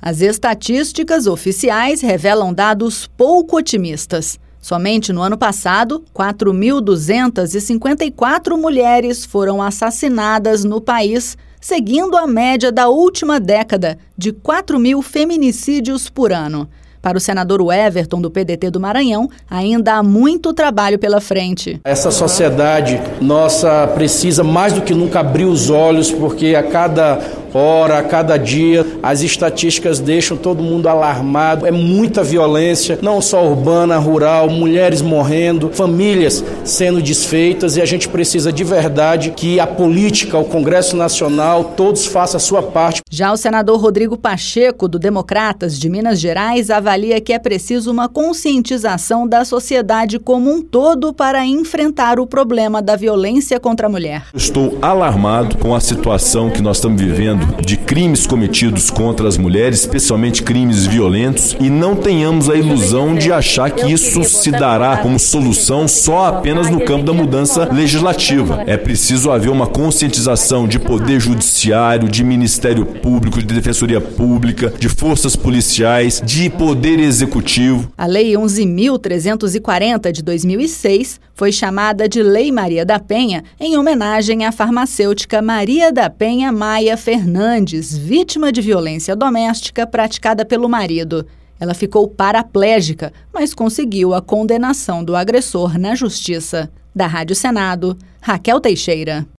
As estatísticas oficiais revelam dados pouco otimistas. Somente no ano passado, 4.254 mulheres foram assassinadas no país, seguindo a média da última década, de 4.000 feminicídios por ano. Para o senador Everton, do PDT do Maranhão, ainda há muito trabalho pela frente. Essa sociedade nossa precisa mais do que nunca abrir os olhos, porque a cada hora, a cada dia, as estatísticas deixam todo mundo alarmado. É muita violência, não só urbana, rural, mulheres morrendo, famílias sendo desfeitas, e a gente precisa de verdade que a política, o Congresso Nacional, todos façam a sua parte. Já o senador Rodrigo Pacheco, do Democratas de Minas Gerais, avalia que é preciso uma conscientização da sociedade como um todo para enfrentar o problema da violência contra a mulher. Estou alarmado com a situação que nós estamos vivendo de crimes cometidos contra as mulheres, especialmente crimes violentos, e não tenhamos a ilusão de achar que isso se dará como solução só apenas no campo da mudança legislativa. É preciso haver uma conscientização de poder judiciário, de Ministério Público, de Defensoria Pública, de forças policiais, de poder executivo. A Lei 11.340 de 2006 foi chamada de Lei Maria da Penha em homenagem à farmacêutica Maria da Penha Maia Fernandes, vítima de violência doméstica praticada pelo marido. Ela ficou paraplégica, mas conseguiu a condenação do agressor na justiça. Da Rádio Senado, Raquel Teixeira.